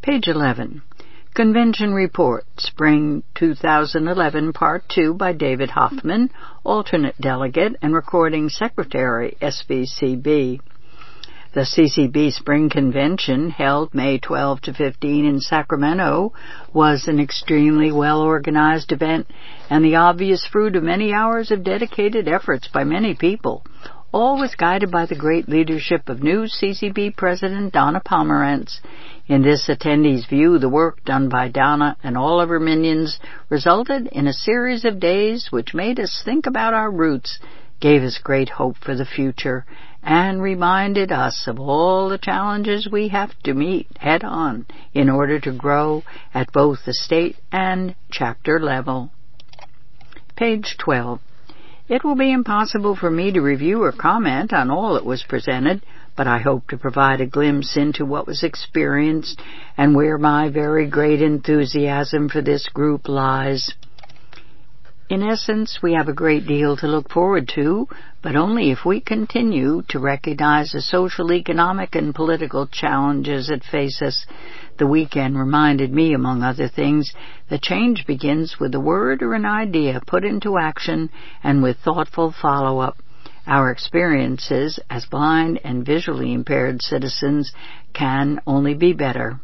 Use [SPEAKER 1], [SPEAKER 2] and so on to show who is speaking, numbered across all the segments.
[SPEAKER 1] Page 11. Convention Report, Spring 2011, Part 2 by David Hoffman, Alternate Delegate and Recording Secretary, SVCB. The CCB Spring Convention, held May 12 to 15 in Sacramento, was an extremely well-organized event and the obvious fruit of many hours of dedicated efforts by many people. All was guided by the great leadership of new CCB President Donna Pomerantz. In this attendee's view, the work done by Donna and all of her minions resulted in a series of days which made us think about our roots, gave us great hope for the future, and reminded us of all the challenges we have to meet head-on in order to grow at both the state and chapter level. Page 12. It will be impossible for me to review or comment on all that was presented, but I hope to provide a glimpse into what was experienced and where my very great enthusiasm for this group lies. In essence, we have a great deal to look forward to, but only if we continue to recognize the social, economic, and political challenges that face us. The weekend reminded me, among other things, that change begins with a word or an idea put into action and with thoughtful follow-up. Our experiences as blind and visually impaired citizens can only be better.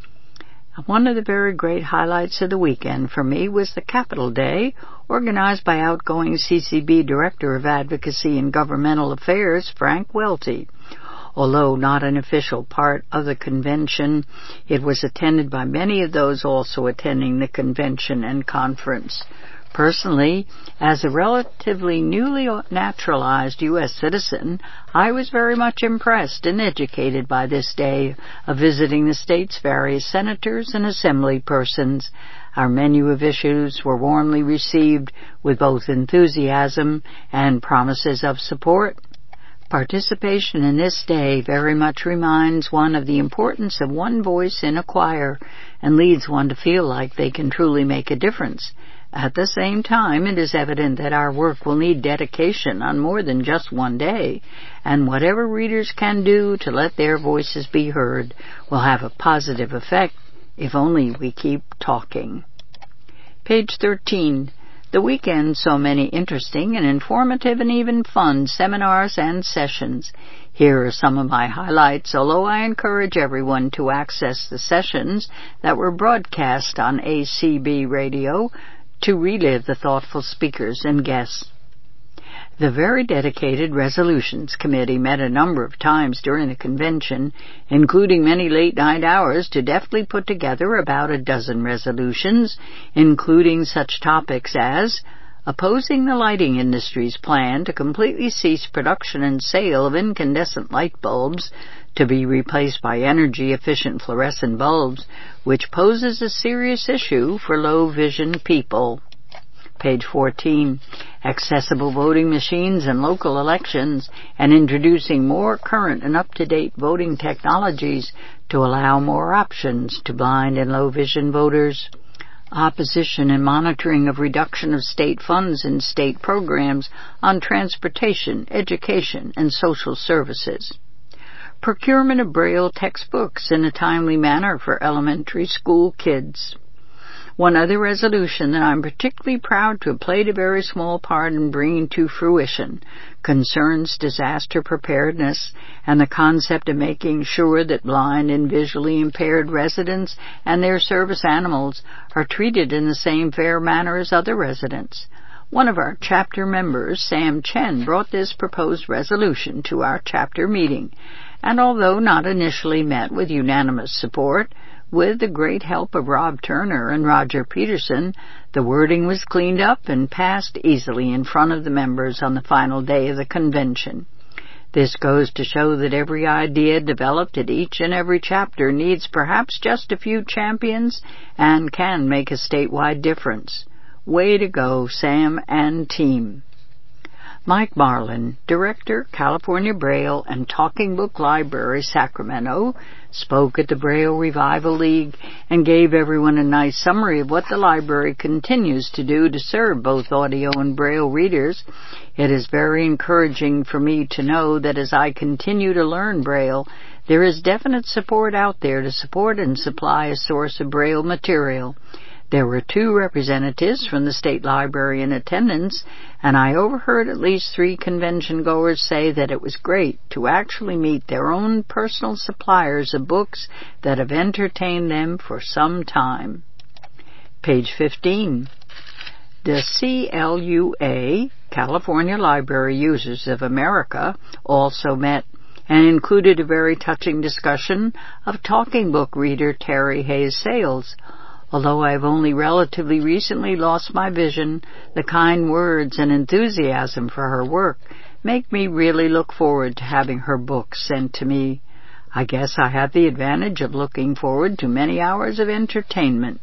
[SPEAKER 1] One of the very great highlights of the weekend for me was the Capitol Day, organized by outgoing CCB Director of Advocacy and Governmental Affairs, Frank Welty. Although not an official part of the convention, it was attended by many of those also attending the convention and conference. Personally, as a relatively newly naturalized U.S. citizen, I was very much impressed and educated by this day of visiting the state's various senators and assembly persons. Our menu of issues were warmly received with both enthusiasm and promises of support. Participation in this day very much reminds one of the importance of one voice in a choir and leads one to feel like they can truly make a difference. At the same time, it is evident that our work will need dedication on more than just one day, and whatever readers can do to let their voices be heard will have a positive effect if only we keep talking. Page 13. The weekend saw many interesting and informative and even fun seminars and sessions. Here are some of my highlights, although I encourage everyone to access the sessions that were broadcast on ACB Radio to relive the thoughtful speakers and guests. The very dedicated Resolutions Committee met a number of times during the convention, including many late-night hours to deftly put together about a dozen resolutions, including such topics as opposing the lighting industry's plan to completely cease production and sale of incandescent light bulbs to be replaced by energy-efficient fluorescent bulbs, which poses a serious issue for low-vision people. Page 14. Accessible voting machines in local elections and introducing more current and up-to-date voting technologies to allow more options to blind and low-vision voters. Opposition and monitoring of reduction of state funds and state programs on transportation, education, and social services. Procurement of Braille textbooks in a timely manner for elementary school kids. One other resolution that I'm particularly proud to have played a very small part in bringing to fruition concerns disaster preparedness and the concept of making sure that blind and visually impaired residents and their service animals are treated in the same fair manner as other residents. One of our chapter members, Sam Chen, brought this proposed resolution to our chapter meeting, and although not initially met with unanimous support, with the great help of Rob Turner and Roger Peterson, the wording was cleaned up and passed easily in front of the members on the final day of the convention. This goes to show that every idea developed at each and every chapter needs perhaps just a few champions and can make a statewide difference. Way to go, Sam and team. Mike Marlin, Director, California Braille and Talking Book Library, Sacramento, spoke at the Braille Revival League and gave everyone a nice summary of what the library continues to do to serve both audio and Braille readers. It is very encouraging for me to know that as I continue to learn Braille, There is definite support out there to support and supply a source of Braille material. There were 2 representatives from the State Library in attendance, and I overheard at least 3 convention-goers say that it was great to actually meet their own personal suppliers of books that have entertained them for some time. Page 15. The CLUA, California Library Users of America, also met and included a very touching discussion of talking book reader Terry Hayes Sales. Although I've only relatively recently lost my vision, the kind words and enthusiasm for her work make me really look forward to having her books sent to me. I guess I have the advantage of looking forward to many hours of entertainment.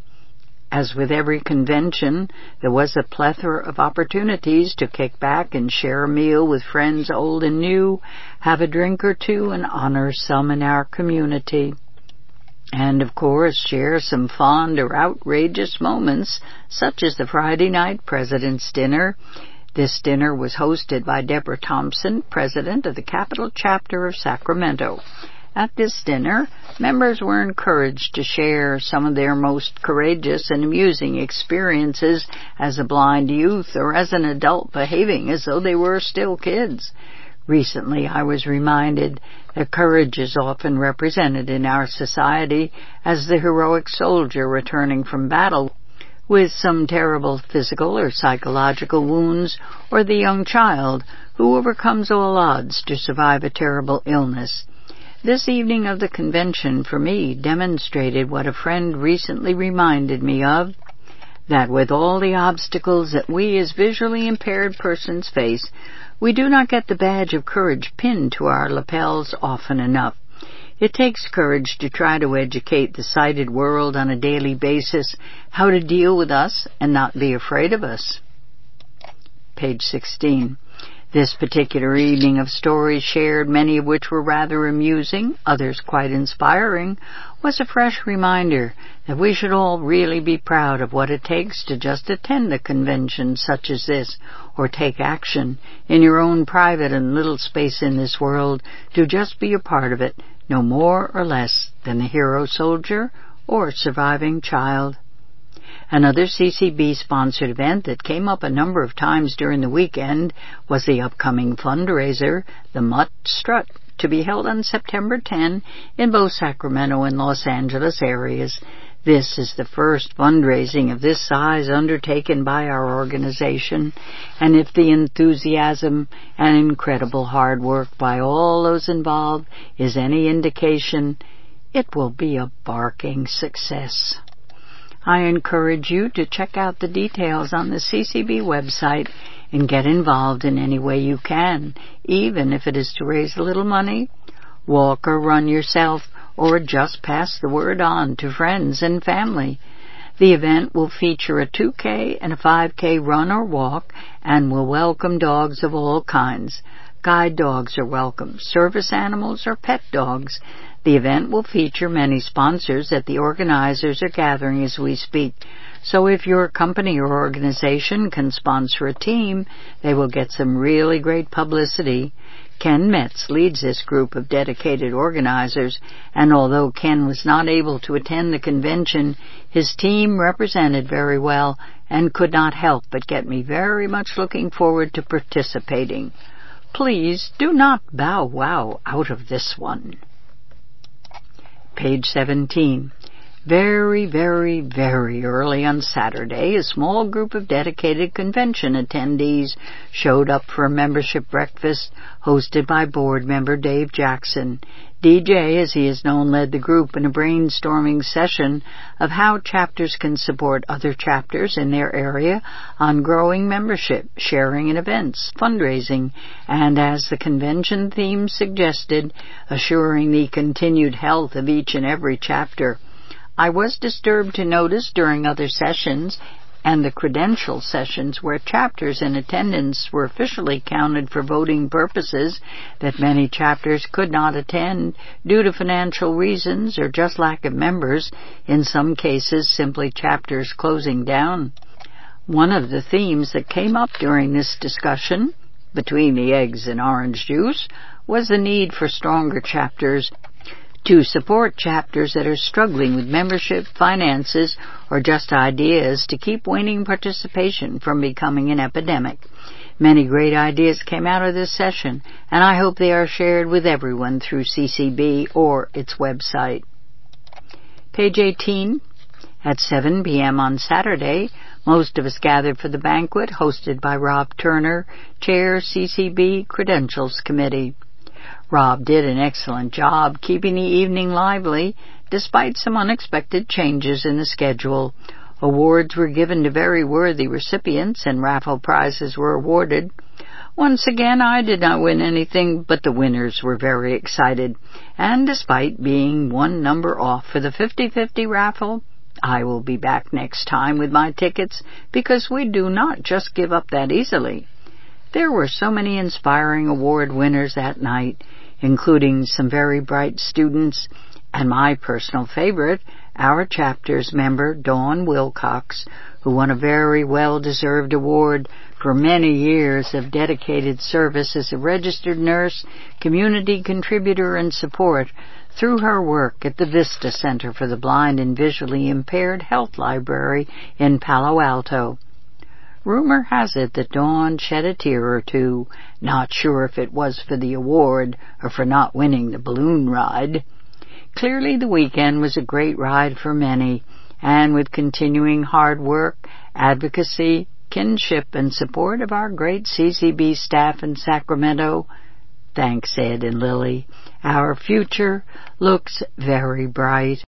[SPEAKER 1] As with every convention, there was a plethora of opportunities to kick back and share a meal with friends old and new, have a drink or two, and honor some in our community. And, of course, share some fond or outrageous moments, such as the Friday night President's Dinner. This dinner was hosted by Deborah Thompson, president of the Capital Chapter of Sacramento. At this dinner, members were encouraged to share some of their most courageous and amusing experiences as a blind youth or as an adult behaving as though they were still kids. Recently, I was reminded that courage is often represented in our society as the heroic soldier returning from battle with some terrible physical or psychological wounds, or the young child who overcomes all odds to survive a terrible illness. This evening of the convention, for me, demonstrated what a friend recently reminded me of, that with all the obstacles that we as visually impaired persons face, we do not get the badge of courage pinned to our lapels often enough. It takes courage to try to educate the sighted world on a daily basis how to deal with us and not be afraid of us. Page 16. This particular evening of stories shared, many of which were rather amusing, others quite inspiring, was a fresh reminder that we should all really be proud of what it takes to just attend a convention such as this, or take action in your own private and little space in this world to just be a part of it, no more or less than the hero soldier or surviving child. Another CCB-sponsored event that came up a number of times during the weekend was the upcoming fundraiser, the Mutt Strut, to be held on September 10 in both Sacramento and Los Angeles areas. This is the first fundraising of this size undertaken by our organization, and if the enthusiasm and incredible hard work by all those involved is any indication, it will be a barking success. I encourage you to check out the details on the CCB website and get involved in any way you can, even if it is to raise a little money, walk or run yourself, or just pass the word on to friends and family. The event will feature a 2K and a 5K run or walk and will welcome dogs of all kinds. Guide dogs are welcome, service animals or pet dogs. The event will feature many sponsors that the organizers are gathering as we speak. So if your company or organization can sponsor a team, they will get some really great publicity. Ken Metz leads this group of dedicated organizers, and although Ken was not able to attend the convention, his team represented very well and could not help but get me very much looking forward to participating. Please do not bow wow out of this one. Page 17. Very, very, very early on Saturday, a small group of dedicated convention attendees showed up for a membership breakfast hosted by board member Dave Jackson. DJ, as he is known, led the group in a brainstorming session of how chapters can support other chapters in their area on growing membership, sharing in events, fundraising, and, as the convention theme suggested, assuring the continued health of each and every chapter. I was disturbed to notice during other sessions and the credential sessions where chapters in attendance were officially counted for voting purposes that many chapters could not attend due to financial reasons or just lack of members, in some cases simply chapters closing down. One of the themes that came up during this discussion, between the eggs and orange juice, was the need for stronger chapters to support chapters that are struggling with membership, finances, or just ideas to keep waning participation from becoming an epidemic. Many great ideas came out of this session, and I hope they are shared with everyone through CCB or its website. Page 18. At 7 p.m. on Saturday, most of us gathered for the banquet hosted by Rob Turner, Chair, CCB Credentials Committee. Rob did an excellent job keeping the evening lively, despite some unexpected changes in the schedule. Awards were given to very worthy recipients, and raffle prizes were awarded. Once again, I did not win anything, but the winners were very excited. And despite being one number off for the 50-50 raffle, I will be back next time with my tickets, because we do not just give up that easily. There were so many inspiring award winners that night, including some very bright students, and my personal favorite, our chapter's member, Dawn Wilcox, who won a very well-deserved award for many years of dedicated service as a registered nurse, community contributor, and support through her work at the Vista Center for the Blind and Visually Impaired Health Library in Palo Alto. Rumor has it that Dawn shed a tear or two, not sure if it was for the award or for not winning the balloon ride. Clearly the weekend was a great ride for many, and with continuing hard work, advocacy, kinship, and support of our great CCB staff in Sacramento, thanks Ed and Lily, our future looks very bright.